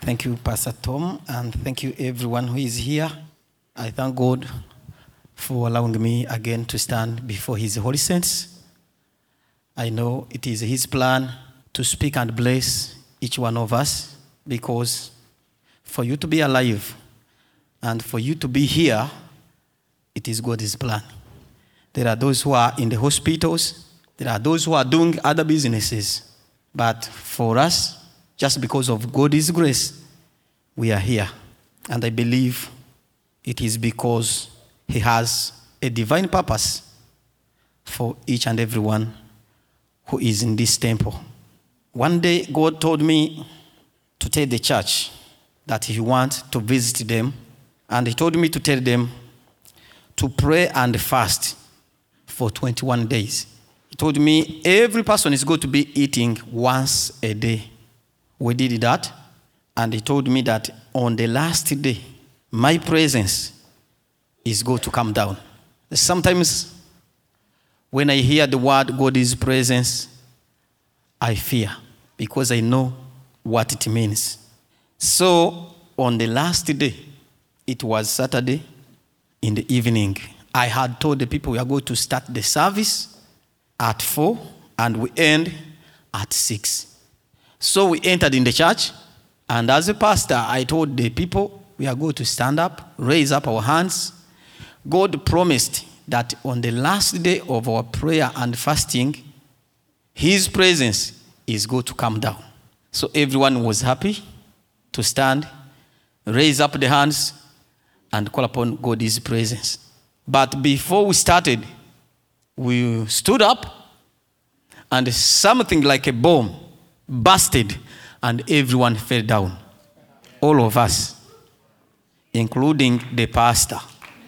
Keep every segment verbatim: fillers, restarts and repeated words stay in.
Thank you, Pastor Tom, and thank you everyone who is here. I thank God for allowing me again to stand before His holy saints. I know it is His plan to speak and bless each one of us, because for you to be alive and for you to be here, it is God's plan. There are those who are in the hospitals. There are those who are doing other businesses. But for us, just because of God's grace, we are here. And I believe it is because He has a divine purpose for each and everyone who is in this temple. One day, God told me to tell the church that He wants to visit them. And He told me to tell them to pray and fast for twenty-one days. He told me every person is going to be eating once a day. We did that, and He told me that on the last day, my presence is going to come down. Sometimes when I hear the word God's presence, I fear, because I know what it means. So on the last day, it was Saturday in the evening, I had told the people we are going to start the service at four and we end at six. So we entered in the church, and as a pastor, I told the people we are going to stand up, raise up our hands. God promised that on the last day of our prayer and fasting, His presence is going to come down. So everyone was happy to stand, raise up the hands, and call upon God's presence. But before we started, we stood up, and something like a bomb busted, and everyone fell down. All of us, including the pastor.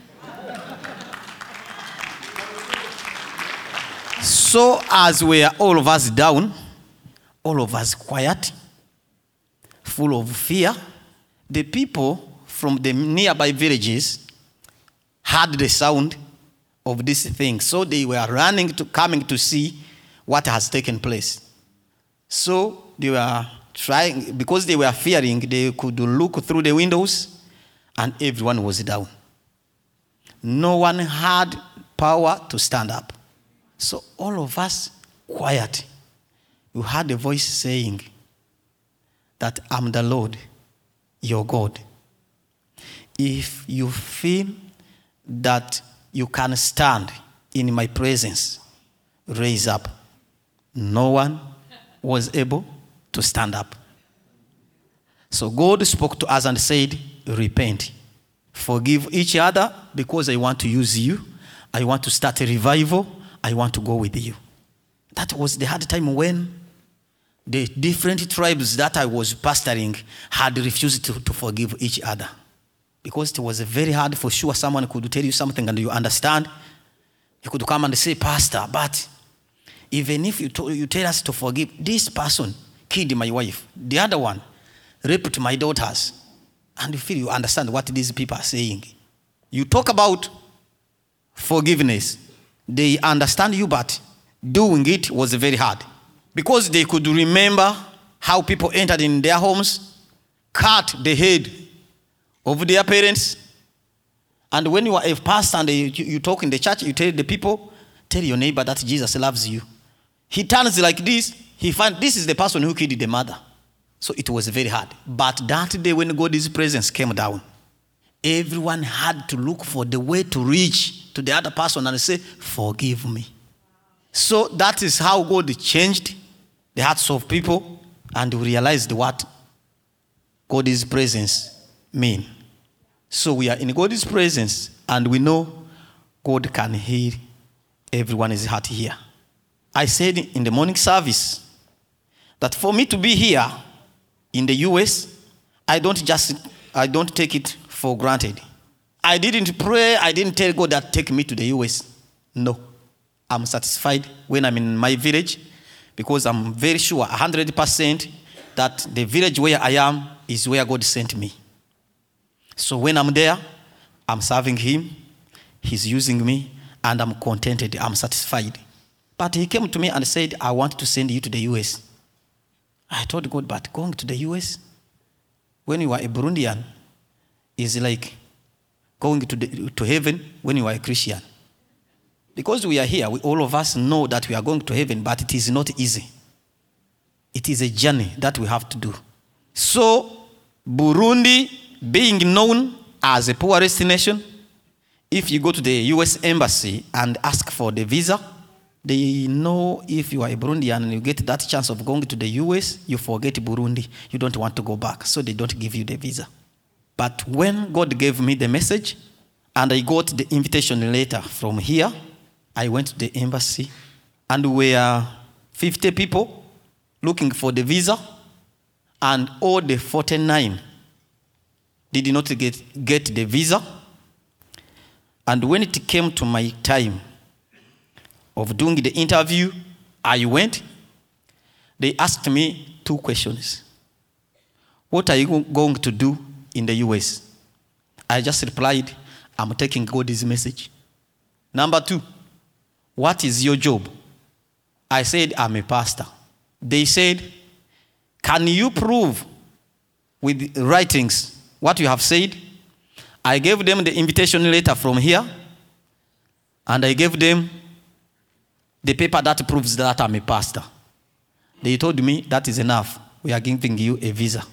So as we are all of us down, all of us quiet, full of fear, the people from the nearby villages heard the sound of this thing. So they were running to, coming to see what has taken place. So they were trying, because they were fearing, they could look through the windows, and everyone was down. No one had power to stand up. So all of us quiet. You heard a voice saying that I'm the Lord, your God. If you feel that you can stand in my presence, raise up. No one was able to stand up. So God spoke to us and said, repent. Forgive each other, because I want to use you. I want to start a revival. I want to go with you. That was the hard time when the different tribes that I was pastoring had refused to, to forgive each other. Because it was very hard. For sure, someone could tell you something and you understand. You could come and say, Pastor, but even if you, to, you tell us to forgive, this person killed my wife, the other one raped my daughters, and you feel you understand what these people are saying. You talk about forgiveness. They understand you, but doing it was very hard. Because they could remember how people entered in their homes, cut the head of their parents. And when you are a pastor and you, you talk in the church, you tell the people, tell your neighbor that Jesus loves you. He turns like this, he finds this is the person who killed the mother. So it was very hard. But that day when God's presence came down, everyone had to look for the way to reach to the other person and say, forgive me. So that is how God changed the hearts of people, and we realized what God's presence means. So we are in God's presence, and we know God can heal everyone's heart here. I said in the morning service that for me to be here in the U S, I don't just, I don't take it for granted. I didn't pray, I didn't tell God that take me to the U S. No. I'm satisfied when I'm in my village, because I'm very sure one hundred percent that the village where I am is where God sent me. So when I'm there, I'm serving Him, He's using me, and I'm contented, I'm satisfied. But He came to me and said, I want to send you to the U S. I told God, but going to the U S? when you are a Burundian, is like going to, the, to heaven when you are a Christian. Because we are here, we, all of us know that we are going to heaven, but it is not easy. It is a journey that we have to do. So, Burundi being known as a poorest nation, if you go to the U S embassy and ask for the visa, they know if you are a Burundian and you get that chance of going to the U S, you forget Burundi. You don't want to go back, so they don't give you the visa. But when God gave me the message and I got the invitation letter from here, I went to the embassy and we were fifty people looking for the visa, and all the forty-nine did not get, get the visa. And when it came to my time of doing the interview, I went. They asked me two questions. What are you going to do in the U S? I just replied, I'm taking God's message. Number two, what is your job? I said, I'm a pastor. They said, can you prove with writings what you have said? I gave them the invitation letter from here, and I gave them the paper that proves that I'm a pastor. They told me, that is enough. We are giving you a visa.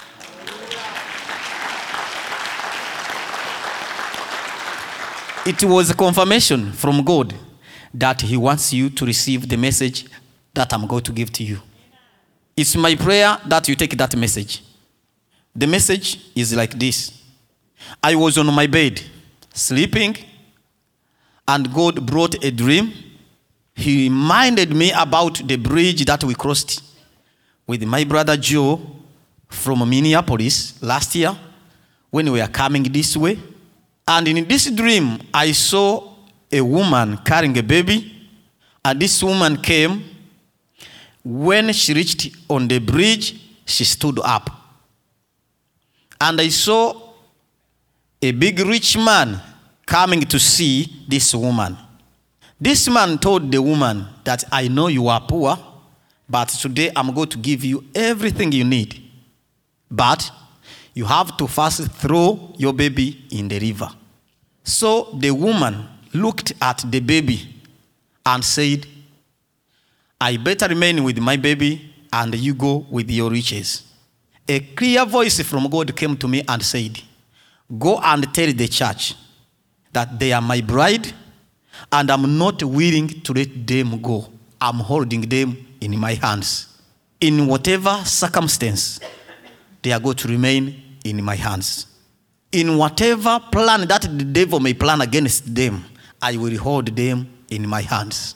It was a confirmation from God that he wants you to receive the message that I'm going to give to you. It's my prayer that you take that message. The message is like this. I was on my bed, sleeping, and God brought a dream. He reminded me about the bridge that we crossed with my brother Joe from Minneapolis last year when we were coming this way. And in this dream, I saw a woman carrying a baby, and this woman came. When she reached on the bridge, she stood up. And I saw a big rich man coming to see this woman. This man told the woman that, I know you are poor, but today I'm going to give you everything you need. But you have to first throw your baby in the river. So the woman looked at the baby and said, I better remain with my baby and you go with your riches. A clear voice from God came to me and said, go and tell the church that they are my bride and I'm not willing to let them go. I'm holding them in my hands. In whatever circumstance, they are going to remain in my hands. In whatever plan that the devil may plan against them, I will hold them in my hands.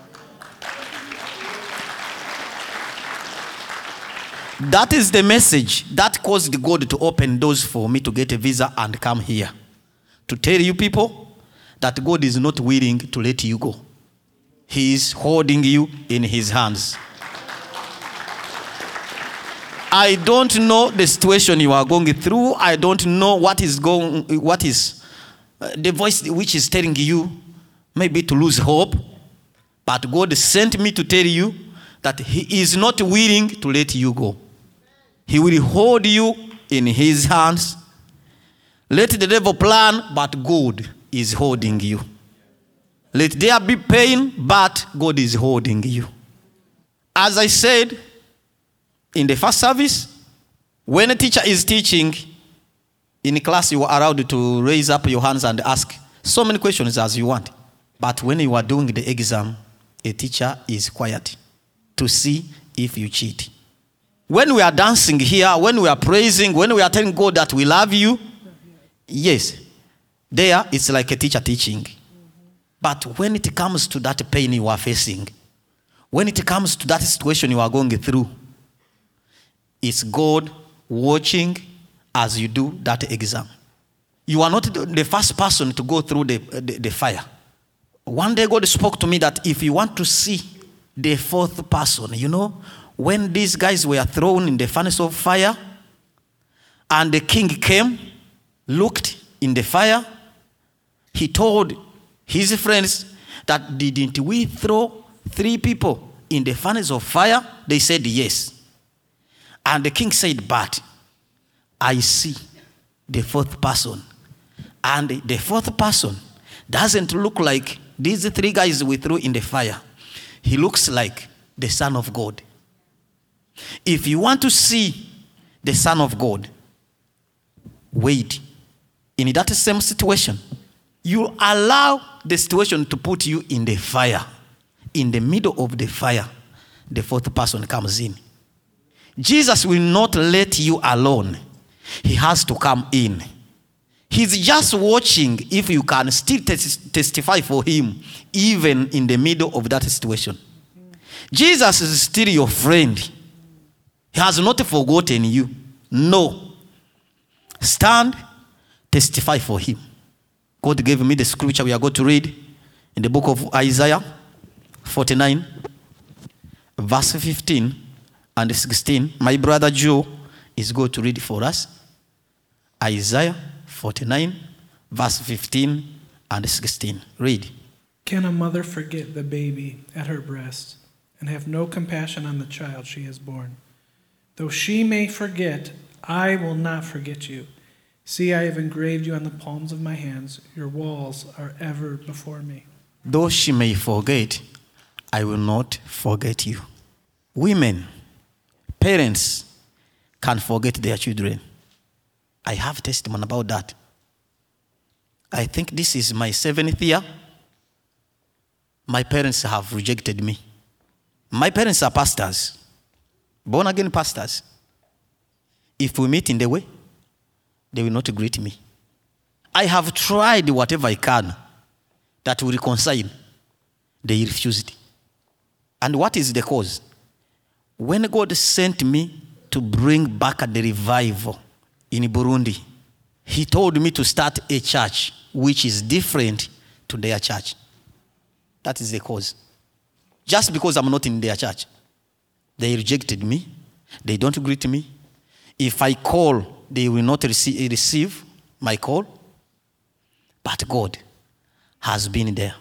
That is the message that caused God to open doors for me to get a visa and come here. To tell you people that God is not willing to let you go. He is holding you in his hands. I don't know the situation you are going through. I don't know what is going, what is uh, the voice which is telling you maybe to lose hope. But God sent me to tell you that he is not willing to let you go. He will hold you in his hands. Let the devil plan, but God is holding you. Let there be pain, but God is holding you. As I said in the first service, when a teacher is teaching, in class you are allowed to raise up your hands and ask so many questions as you want. But when you are doing the exam, a teacher is quiet to see if you cheat. When we are dancing here, when we are praising, when we are telling God that we love you, yes, there it's like a teacher teaching. But when it comes to that pain you are facing, when it comes to that situation you are going through, it's God watching as you do that exam. You are not the first person to go through the, the, the fire. One day God spoke to me that if you want to see the fourth person, you know, when these guys were thrown in the furnace of fire, and the king came, looked in the fire, he told his friends that, didn't we throw three people in the furnace of fire? They said yes. And the king said, but I see the fourth person. And the fourth person doesn't look like these three guys we threw in the fire. He looks like the Son of God. If you want to see the Son of God, wait. In that same situation, you allow the situation to put you in the fire. In the middle of the fire, the fourth person comes in. Jesus will not let you alone. He has to come in. He's just watching if you can still tes- testify for him, even in the middle of that situation. Jesus is still your friend. He has not forgotten you. No. Stand, testify for him. God gave me the scripture we are going to read in the book of Isaiah forty-nine, verse fifteen and sixteen. My brother Joe is going to read for us. Isaiah forty-nine, verse fifteen and sixteen. Read. Can a mother forget the baby at her breast and have no compassion on the child she has borne? Though she may forget, I will not forget you. See, I have engraved you on the palms of my hands. Your walls are ever before me. Though she may forget, I will not forget you. Women, parents can forget their children. I have testimony about that. I think this is my seventh year. My parents have rejected me. My parents are pastors, born again pastors. If we meet in the way, they will not greet me. I have tried whatever I can that will reconcile. They refused. And what is the cause? When God sent me to bring back the revival in Burundi, he told me to start a church which is different to their church. That is the cause. Just because I'm not in their church. They rejected me. They don't greet me. If I call, they will not receive, receive my call. But God has been there.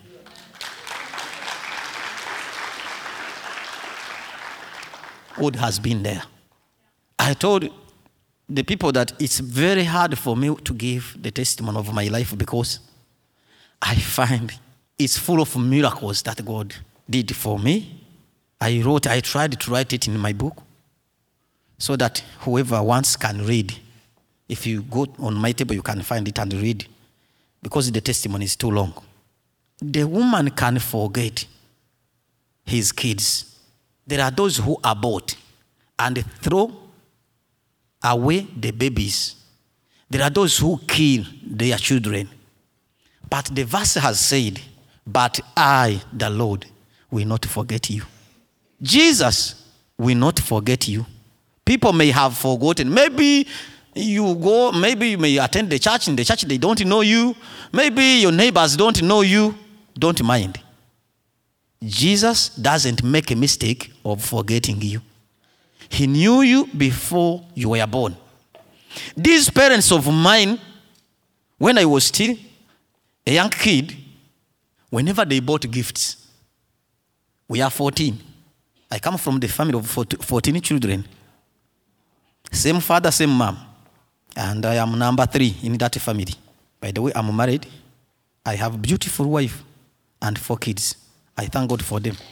God has been there. I told the people that it's very hard for me to give the testimony of my life because I find it's full of miracles that God did for me. I wrote, I tried to write it in my book so that whoever wants can read. If you go on my table, you can find it and read because the testimony is too long. The woman can forget his kids. There are those who abort and throw away the babies. There are those who kill their children. But the verse has said, but I, the Lord, will not forget you. Jesus will not forget you. People may have forgotten. Maybe you go, maybe you may attend the church. In the church, they don't know you. Maybe your neighbors don't know you. Don't mind. Jesus doesn't make a mistake of forgetting you. He knew you before you were born. These parents of mine, when I was still a young kid, whenever they bought gifts, we are fourteen. I come from the family of fourteen children. Same father, same mom. And I am number three in that family. By the way, I'm married. I have a beautiful wife and four kids. I thank God for them.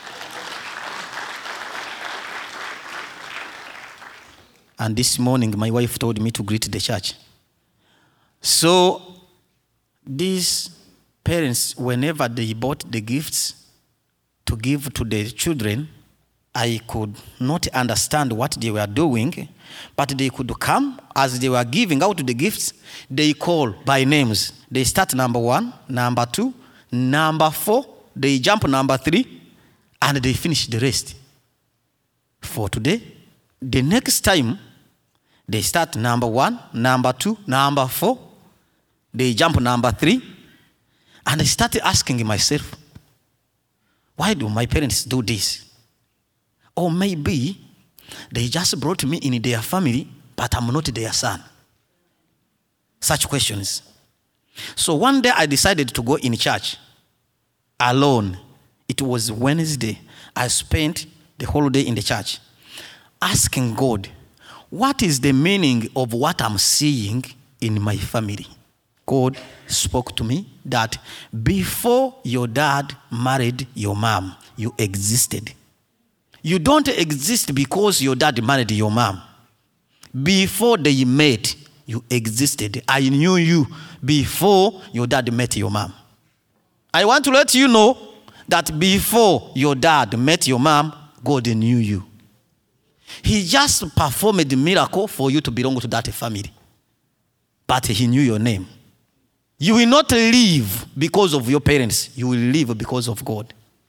And this morning, my wife told me to greet the church. So, these parents, whenever they bought the gifts to give to the children, I could not understand what they were doing, but they could come as they were giving out the gifts. They call by names. They start number one, number two, number four. They jump number three, and they finish the rest. For today, the next time, they start number one, number two, number four. They jump number three. And I started asking myself, why do my parents do this? Or maybe they just brought me in their family, but I'm not their son. Such questions. So one day I decided to go in church alone. It was Wednesday. I spent the whole day in the church asking God, what is the meaning of what I'm seeing in my family? God spoke to me that before your dad married your mom, you existed. You don't exist because your dad married your mom. Before they met, you existed. I knew you before your dad met your mom. I want to let you know that before your dad met your mom, God knew you. He just performed a miracle for you to belong to that family. But he knew your name. You will not live because of your parents. You will live because of God.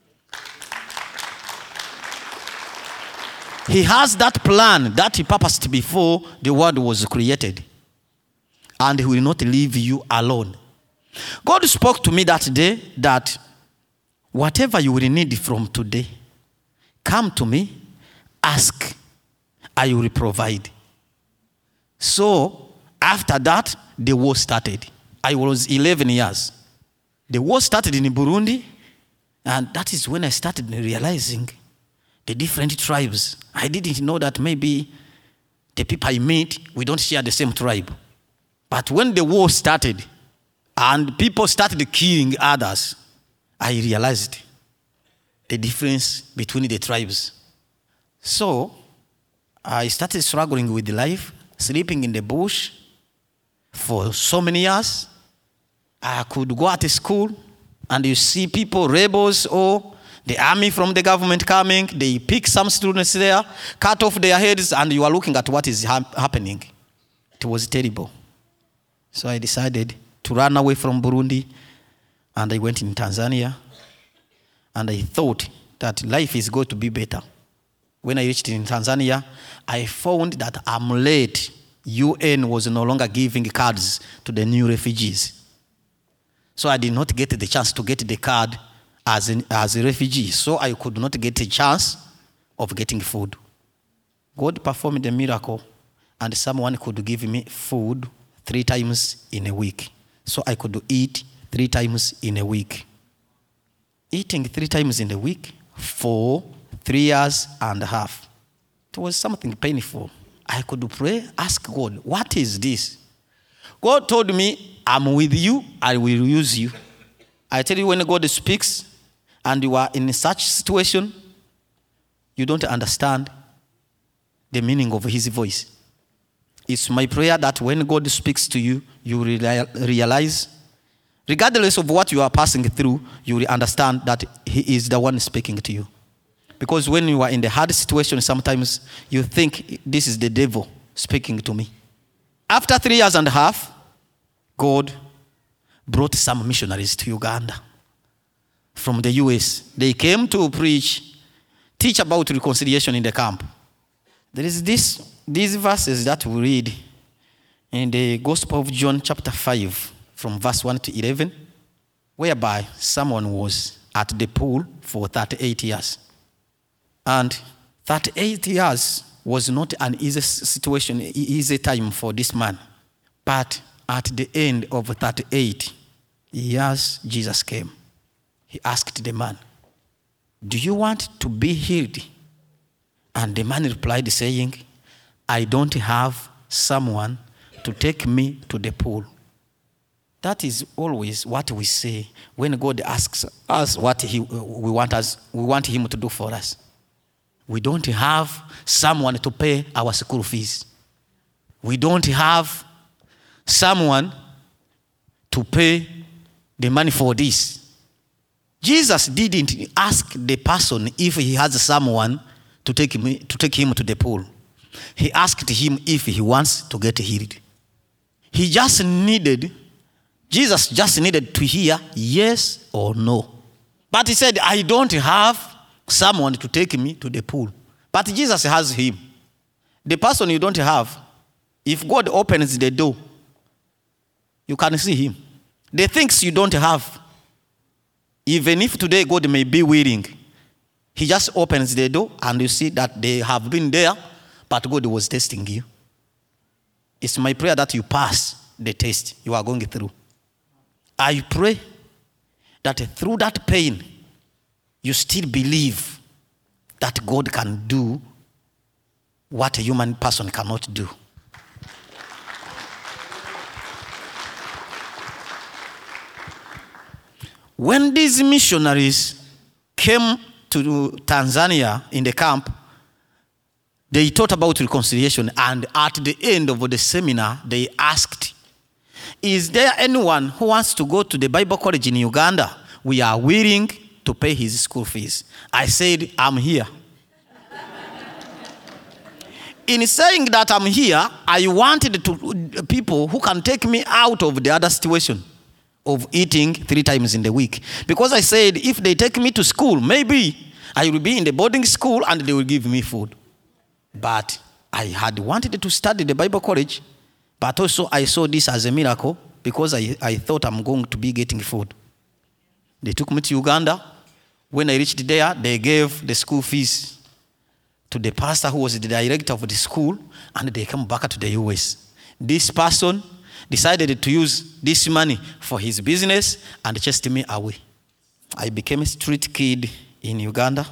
He has that plan that he purposed before the world was created. And he will not leave you alone. God spoke to me that day that whatever you will need from today, come to me, ask, I will provide. So, after that, the war started. I was eleven years. The war started in Burundi, and that is when I started realizing the different tribes. I didn't know that maybe the people I meet, we don't share the same tribe. But when the war started, and people started killing others, I realized the difference between the tribes. So, I started struggling with life, sleeping in the bush for so many years. I could go at school, and you see people, rebels, or the army from the government coming, they pick some students there, cut off their heads, and you are looking at what is ha- happening. It was terrible. So I decided to run away from Burundi, and I went in Tanzania, and I thought that life is going to be better. When I reached in Tanzania, I found that I'm late. U N was no longer giving cards to the new refugees. So I did not get the chance to get the card as, an, as a refugee. So I could not get a chance of getting food. God performed a miracle, and someone could give me food three times in a week. So I could eat three times in a week. Eating three times in a week for three years and a half. It was something painful. I could pray, ask God, what is this? God told me, I'm with you, I will use you. I tell you, when God speaks and you are in such situation, you don't understand the meaning of his voice. It's my prayer that when God speaks to you, you will realize, regardless of what you are passing through, you will understand that he is the one speaking to you. Because when you are in the hard situation, sometimes you think this is the devil speaking to me. After three years and a half, God brought some missionaries to Uganda from the U S. They came to preach, teach about reconciliation in the camp. There is this, these verses that we read in the Gospel of John chapter five, from verse one to eleven, whereby someone was at the pool for thirty-eight years. And thirty-eight years was not an easy situation, easy time for this man. But at the end of thirty-eight years, Jesus came. He asked the man, do you want to be healed? And the man replied saying, I don't have someone to take me to the pool. That is always what we say when God asks us what he, we want us, we want him to do for us. We don't have someone to pay our school fees. We don't have someone to pay the money for this. Jesus didn't ask the person if he has someone to take him, to take him to the pool. He asked him if he wants to get healed. He just needed, Jesus just needed to hear yes or no. But he said, I don't have someone to take me to the pool. But Jesus has him. The person you don't have, if God opens the door, you can see him. The things you don't have, even if today God may be willing, he just opens the door and you see that they have been there, but God was testing you. It's my prayer that you pass the test you are going through. I pray that through that pain, you still believe that God can do what a human person cannot do. When these missionaries came to Tanzania in the camp, they taught about reconciliation, and at the end of the seminar, they asked, is there anyone who wants to go to the Bible college in Uganda? We are willing to pay his school fees. I said, I'm here. In saying that I'm here, I wanted to, people who can take me out of the other situation of eating three times in the week. Because I said, if they take me to school, maybe I will be in the boarding school and they will give me food. But I had wanted to study the Bible college, but also I saw this as a miracle because I, I thought I'm going to be getting food. They took me to Uganda. When I reached there, they gave the school fees to the pastor who was the director of the school, and they came back to the U S. This person decided to use this money for his business and chased me away. I became a street kid in Uganda,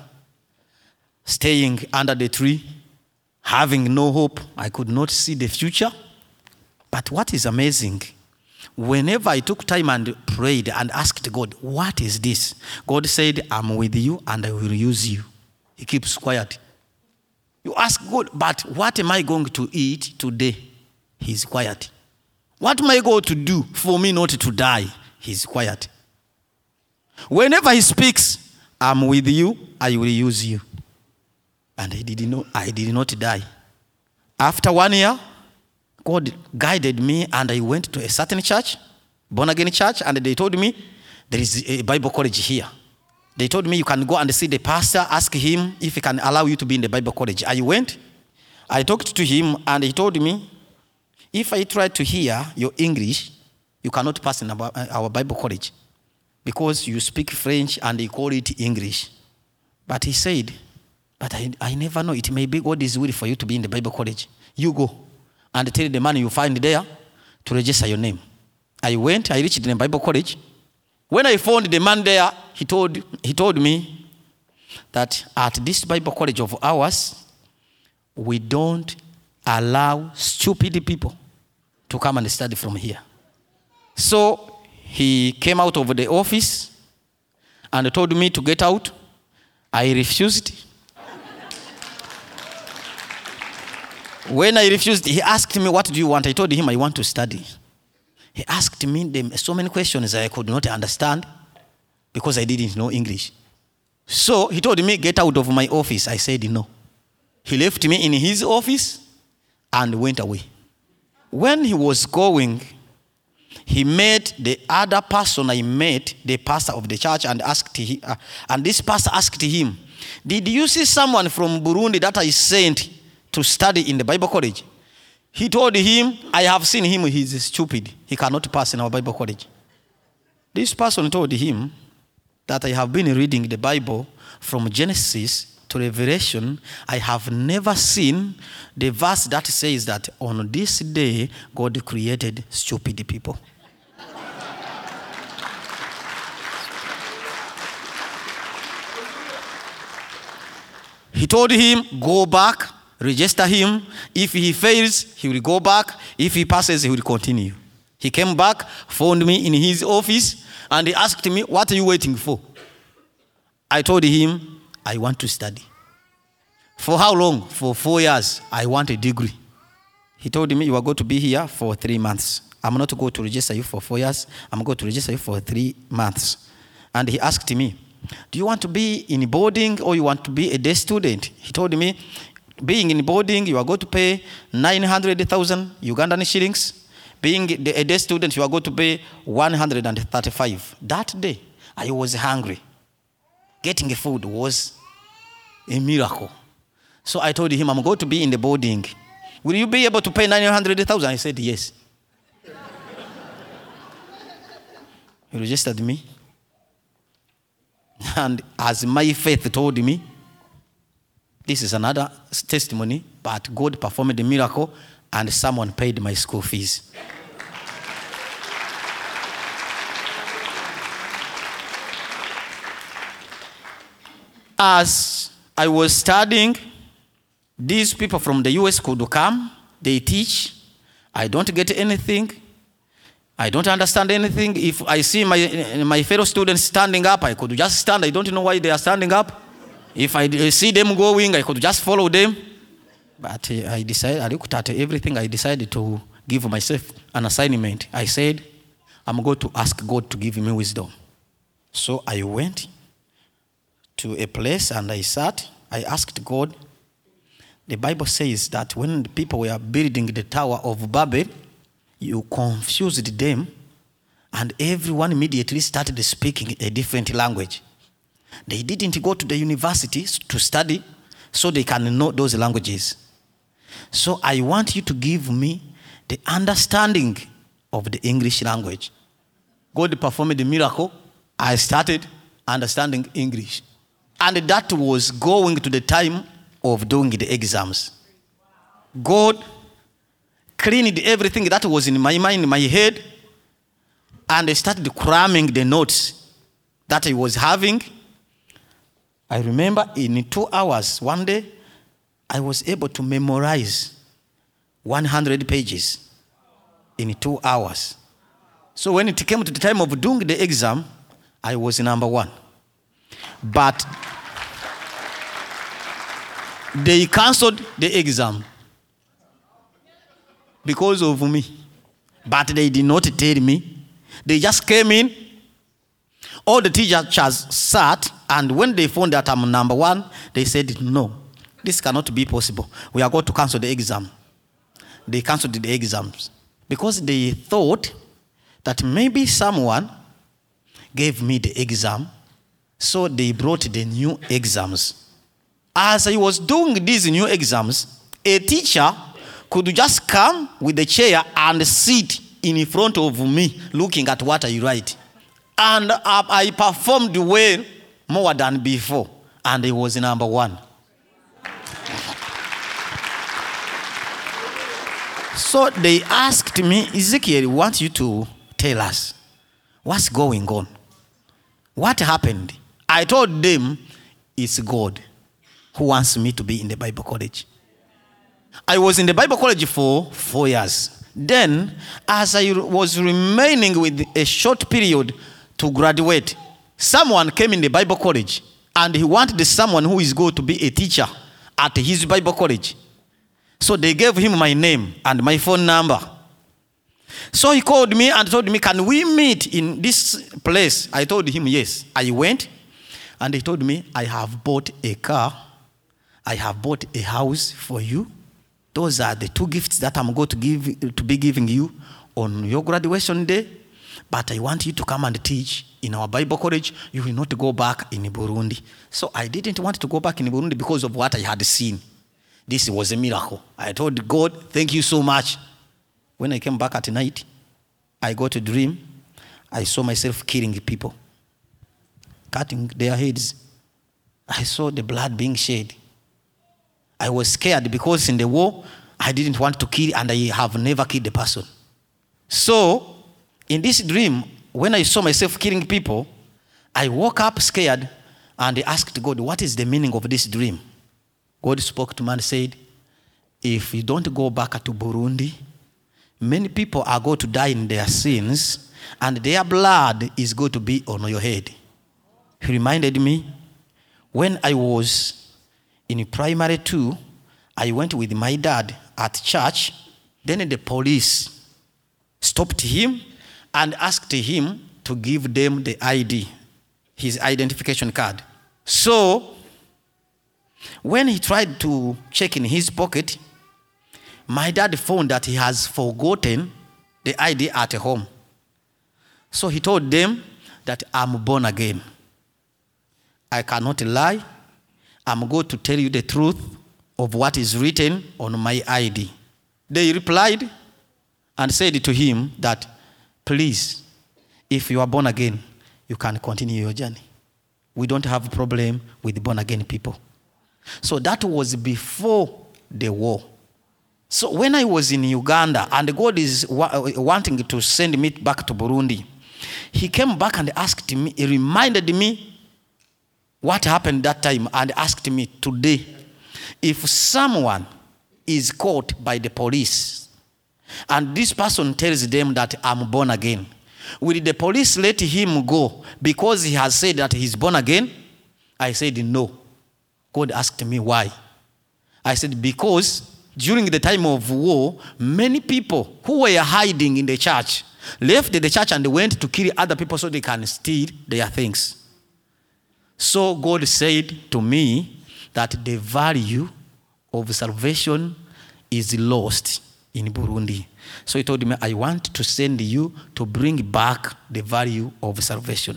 staying under the tree, having no hope. I could not see the future. But what is amazing, whenever I took time and prayed and asked God, what is this? God said, I'm with you and I will use you. He keeps quiet. You ask God, but what am I going to eat today? He's quiet. What am I going to do for me not to die? He's quiet. Whenever he speaks, I'm with you, I will use you. And I did not, I did not die. After one year, God guided me and I went to a certain church, born again church, and they told me there is a Bible college here. They told me you can go and see the pastor, ask him if he can allow you to be in the Bible college. I went, I talked to him, and he told me, if I try to hear your English, you cannot pass in our Bible college because you speak French and they call it English. But he said, but I, I never know. It may be God is will for you to be in the Bible college. You go and tell the man you find there to register your name. I went, I reached the Bible college. When I found the man there, he told, he told me that at this Bible college of ours, we don't allow stupid people to come and study from here. So he came out of the office and told me to get out. I refused. When I refused, he asked me, what do you want? I told him I want to study. He asked me so many questions I could not understand because I didn't know English. So he told me, get out of my office. I said no. He left me in his office and went away. When he was going, he met the other person I met, the pastor of the church, and asked him, uh, and this pastor asked him, did you see someone from Burundi that I sent to study in the Bible college? He told him, I have seen him, he's stupid. He cannot pass in our Bible college. This person told him that I have been reading the Bible from Genesis to Revelation. I have never seen the verse that says that on this day, God created stupid people. He told him, go back, register him. If he fails, he will go back. If he passes, he will continue. He came back, found me in his office, and he asked me, what are you waiting for? I told him, I want to study. For how long? For four years. I want a degree. He told me, you are going to be here for three months. I'm not going to register you for four years. I'm going to register you for three months. And he asked me, do you want to be in boarding or you want to be a day student? He told me, being in boarding, you are going to pay nine hundred thousand Ugandan shillings. Being a day student, you are going to pay one hundred thirty-five. That day, I was hungry. Getting food was a miracle. So I told him, I'm going to be in the boarding. Will you be able to pay nine hundred thousand? I said, yes. He registered me. And as my faith told me, this is another testimony, but God performed the miracle and someone paid my school fees. As I was studying, These people from the U S could come, they teach. I don't get anything. I don't understand anything. If I see my, my fellow students standing up, I could just stand. I don't know why they are standing up. If I see them going, I could just follow them. But I decided, I looked at everything. I decided to give myself an assignment. I said, I'm going to ask God to give me wisdom. So I went to a place and I sat. I asked God. The Bible says that when the people were building the Tower of Babel, you confused them, and everyone immediately started speaking a different language. They didn't go to the universities to study so they can know those languages. So I want you to give me the understanding of the English language. God performed the miracle. I started understanding English. And that was going to the time of doing the exams. God cleaned everything that was in my mind, in my head, and I started cramming the notes that I was having. I remember in two hours, one day, I was able to memorize one hundred pages in two hours. So when it came to the time of doing the exam, I was number one. But they canceled the exam because of me. But they did not tell me. They just came in. All the teachers sat, and when they found that I'm number one, they said, no, this cannot be possible. We are going to cancel the exam. They canceled the exams because they thought that maybe someone gave me the exam, so they brought the new exams. As I was doing these new exams, a teacher could just come with a chair and sit in front of me looking at what I write. And I performed well more than before, and I was number one. So they asked me, Ezekiel, we want you to tell us what's going on. What happened? I told them it's God who wants me to be in the Bible college. I was in the Bible college for four years. Then, as I was remaining with a short period to graduate, someone came in the Bible college and he wanted someone who is going to be a teacher at his Bible college. So they gave him my name and my phone number. So he called me and told me, can we meet in this place? I told him yes. I went and he told me, I have bought a car. I have bought a house for you. Those are the two gifts that I'm going to give to be giving you on your graduation day. But I want you to come and teach in our Bible college. You will not go back in Burundi. So I didn't want to go back in Burundi because of what I had seen. This was a miracle. I told God, thank you so much. When I came back at night, I got a dream. I saw myself killing people, cutting their heads. I saw the blood being shed. I was scared because in the war, I didn't want to kill, and I have never killed a person. So, in this dream, when I saw myself killing people, I woke up scared and I asked God, what is the meaning of this dream? God spoke to me and said, if you don't go back to Burundi, many people are going to die in their sins, and their blood is going to be on your head. He reminded me, when I was in primary two, I went with my dad at church. Then the police stopped him and asked him to give them the I D, his identification card. So, when he tried to check in his pocket, my dad found that he has forgotten the I D at home. So he told them that I'm born again. I cannot lie. I'm going to tell you the truth of what is written on my I D. They replied and said to him that, please, if you are born again, you can continue your journey. We don't have a problem with born again people. So that was before the war. So when I was in Uganda and God is wa- wanting to send me back to Burundi, he came back and asked me, he reminded me what happened that time and asked me today, if someone is caught by the police and this person tells them that I'm born again, will the police let him go because he has said that he's born again? I said, no. God asked me why. I said, because during the time of war, many people who were hiding in the church left the church and went to kill other people so they can steal their things. So God said to me that the value of salvation is lost in Burundi. So he told me, I want to send you to bring back the value of salvation.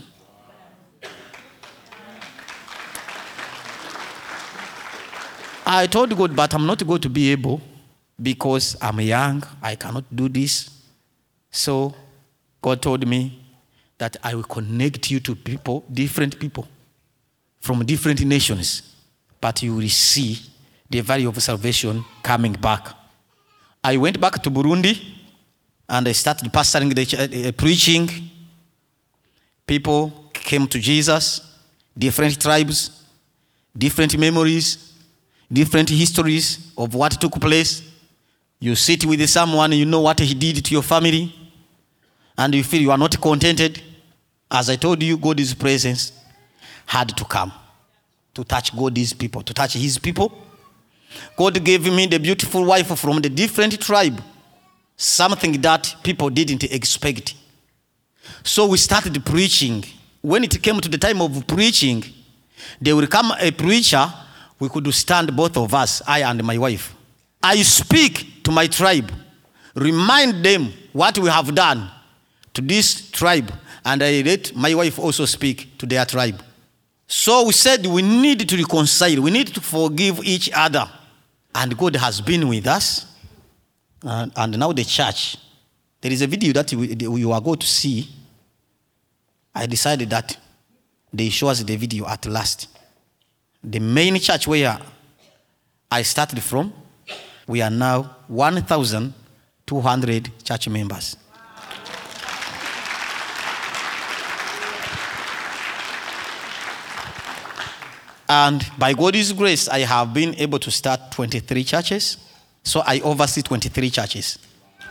I told God, but I'm not going to be able because I'm young. I cannot do this. So God told me that I will connect you to people, different people from different nations, but you will see the value of salvation coming back. I went back to Burundi and I started pastoring, the, uh, preaching. People came to Jesus, different tribes, different memories, different histories of what took place. You sit with someone, you know what he did to your family, and you feel you are not contented. As I told you, God's presence had to come to touch God's people, to touch his people. God gave me the beautiful wife from the different tribe, something that people didn't expect. So we started preaching. When it came to the time of preaching, there will come a preacher. We could stand, both of us, I and my wife. I speak to my tribe, remind them what we have done to this tribe, and I let my wife also speak to their tribe. So we said we need to reconcile, we need to forgive each other. And God has been with us. And, and now the church, there is a video that we, you are going to see. I decided that they show us the video at last. The main church where I started from, we are now one thousand two hundred church members. And by God's grace, I have been able to start twenty-three churches. So I oversee twenty-three churches.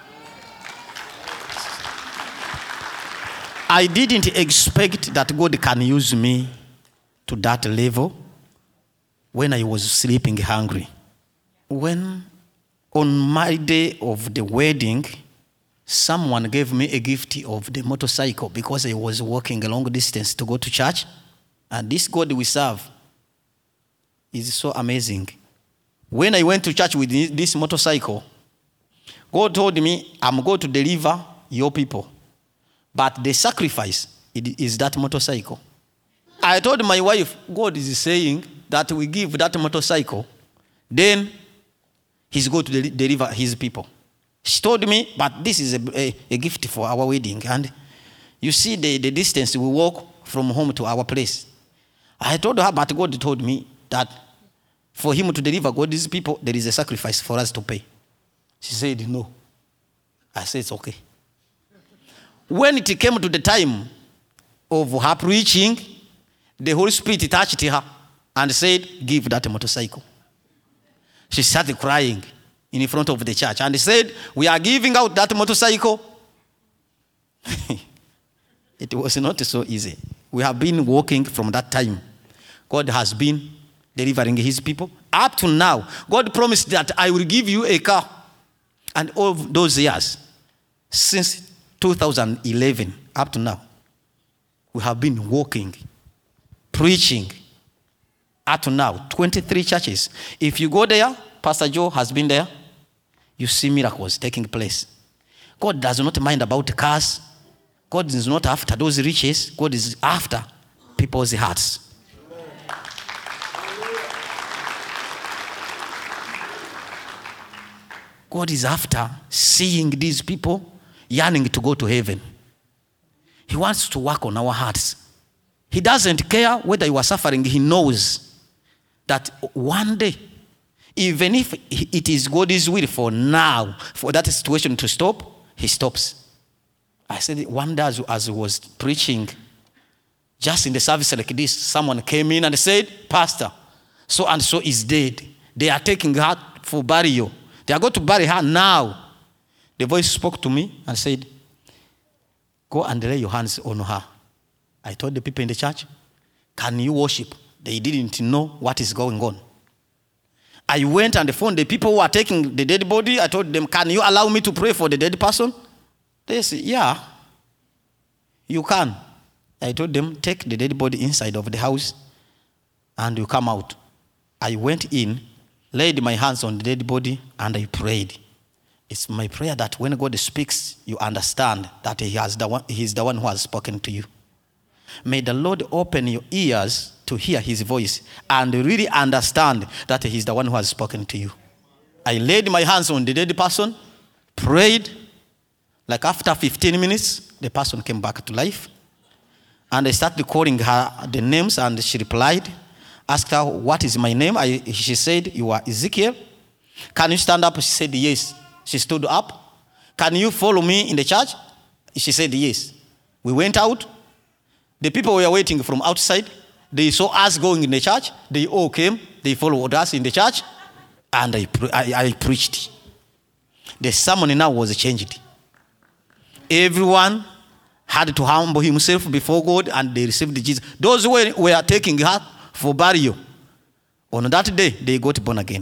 I didn't expect that God can use me to that level when I was sleeping hungry. When on my day of the wedding, someone gave me a gift of the motorcycle because I was walking a long distance to go to church. And this God we serve is so amazing. When I went to church with this motorcycle, God told me, I'm going to deliver your people. But the sacrifice is that motorcycle. I told my wife, God is saying that we give that motorcycle, then he's going to deliver his people. She told me, but this is a, a, a gift for our wedding. And you see the, the distance we walk from home to our place. I told her, but God told me that for him to deliver God's people, there is a sacrifice for us to pay. She said, no. I said, it's okay. When it came to the time of her preaching, the Holy Spirit touched her and said, give that motorcycle. She started crying in front of the church and said, we are giving out that motorcycle. It was not so easy. We have been walking from that time. God has been delivering his people. Up to now, God promised that I will give you a car. And all those years, since two thousand eleven, up to now, we have been walking, preaching. Up to now, twenty-three churches. If you go there, Pastor Joe has been there, you see miracles taking place. God does not mind about cars. God is not after those riches. God is after people's hearts. God is after seeing these people yearning to go to heaven. He wants to work on our hearts. He doesn't care whether you are suffering. He knows that one day, even if it is God's will for now, for that situation to stop, he stops. I said one day as, as I was preaching, just in the service like this, someone came in and said, Pastor, so and so is dead. They are taking her for burial. They are going to bury her now. The voice spoke to me and said, go and lay your hands on her. I told the people in the church, can you worship? They didn't know what is going on. I went and phoned the people who are taking the dead body. I told them, can you allow me to pray for the dead person? They said, yeah, you can. I told them, take the dead body inside of the house and you come out. I went in, laid my hands on the dead body, and I prayed. It's my prayer that when God speaks, you understand that he has the one, he's the one who has spoken to you. May the Lord open your ears to hear his voice and really understand that he's the one who has spoken to you. I laid my hands on the dead person, prayed. Like after fifteen minutes, the person came back to life. And I started calling her the names, and she replied. Asked her, what is my name? I, she said, you are Ezekiel. Can you stand up? She said, yes. She stood up. Can you follow me in the church? She said, yes. We went out. The people were waiting from outside. They saw us going in the church. They all came. They followed us in the church. And I, I, I preached. The sermon now was changed. Everyone had to humble himself before God, and they received Jesus. Those who were, were taking her for burial, on that day, they got born again.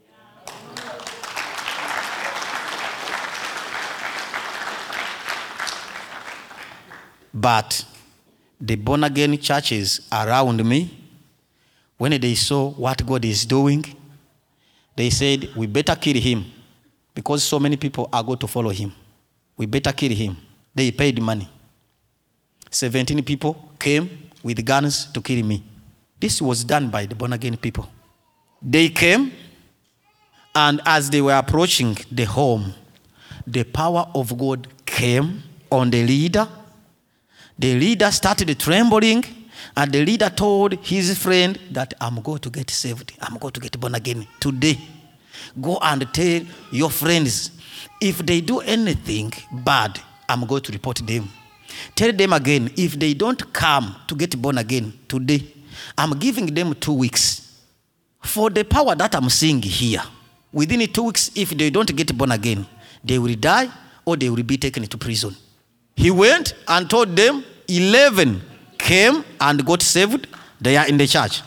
But the born again churches around me, when they saw what God is doing, they said, we better kill him because so many people are going to follow him. We better kill him. They paid money. seventeen people came with guns to kill me. This was done by the born again people. They came, and as they were approaching the home, the power of God came on the leader. The leader started trembling, and the leader told his friend that I'm going to get saved. I'm going to get born again today. Go and tell your friends, if they do anything bad, I'm going to report them. Tell them again, if they don't come to get born again today, I'm giving them two weeks. For the power that I'm seeing here, within two weeks, if they don't get born again, they will die or they will be taken to prison. He went and told them, eleven came and got saved. They are in the church.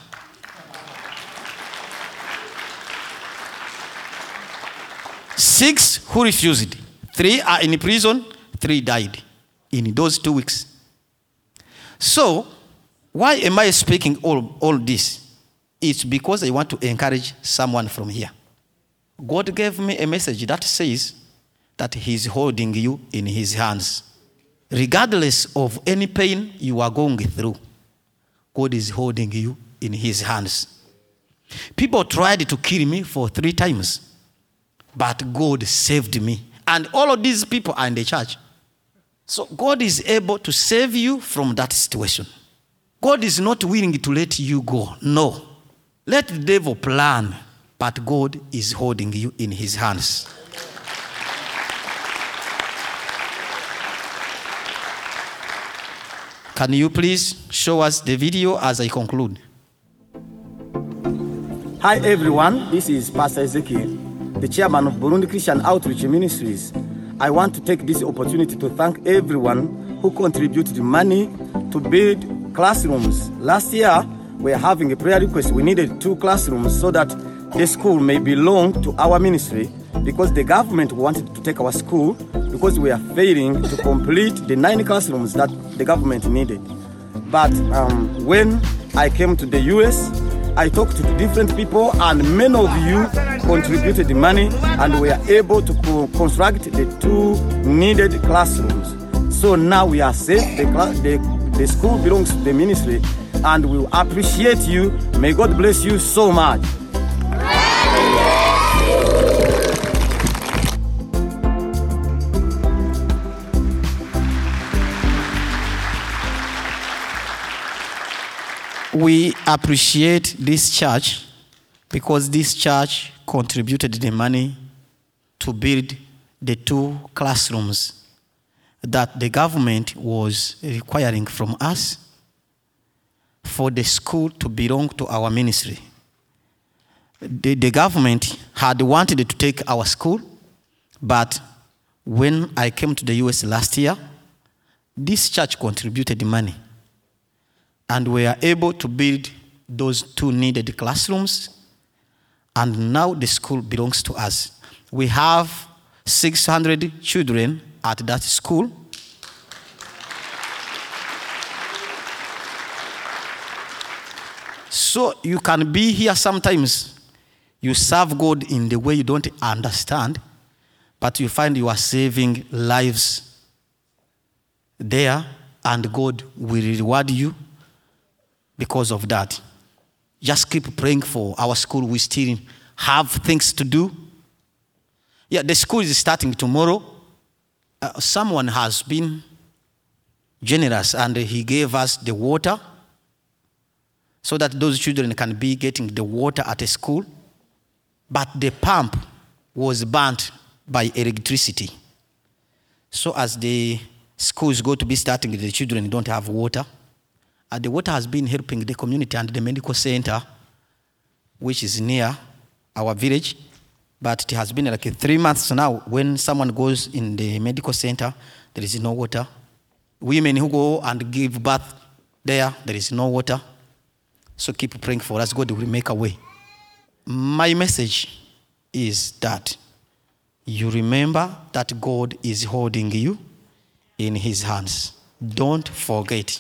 Six who refused. Three are in prison. Three died in those two weeks. So, why am I speaking all, all this? It's because I want to encourage someone from here. God gave me a message that says that he's holding you in his hands. Regardless of any pain you are going through, God is holding you in his hands. People tried to kill me for three times, but God saved me. And all of these people are in the church. So God is able to save you from that situation. God is not willing to let you go. No. Let the devil plan, but God is holding you in his hands. Can you please show us the video as I conclude? Hi everyone, this is Pastor Ezekiel, the chairman of Burundi Christian Outreach Ministries. I want to take this opportunity to thank everyone who contributed money to build classrooms. Last year, we are having a prayer request. We needed two classrooms so that the school may belong to our ministry, because the government wanted to take our school because we are failing to complete the nine classrooms that the government needed. But um, when I came to the U S, I talked to different people, and many of you contributed the money, and we are able to co- construct the two needed classrooms. So now we are safe. The, cl- the, the school belongs to the ministry, and we appreciate you. May God bless you so much. We appreciate this church because this church contributed the money to build the two classrooms that the government was requiring from us for the school to belong to our ministry. the, the government had wanted to take our school, but when I came to the U S last year, this church contributed money, and we are able to build those two needed classrooms, and now the school belongs to us. We have six hundred children at that school. So you can be here sometimes, you serve God in the way you don't understand, but you find you are saving lives there, and God will reward you because of that. Just keep praying for our school. We still have things to do. Yeah, the school is starting tomorrow. Uh, someone has been generous, and he gave us the water so that those children can be getting the water at a school. But the pump was burnt by electricity. So as the school is going to be starting, the children don't have water. And the water has been helping the community and the medical center, which is near our village. But it has been like three months now. When someone goes in the medical center, there is no water. Women who go and give birth there, there is no water. So keep praying for us. God will make a way. My message is that you remember that God is holding you in his hands. Don't forget.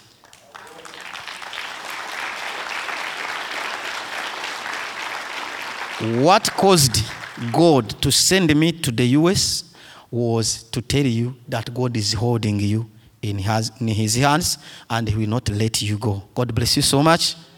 What caused God to send me to the U S was to tell you that God is holding you in his, in his hands, and he will not let you go. God bless you so much.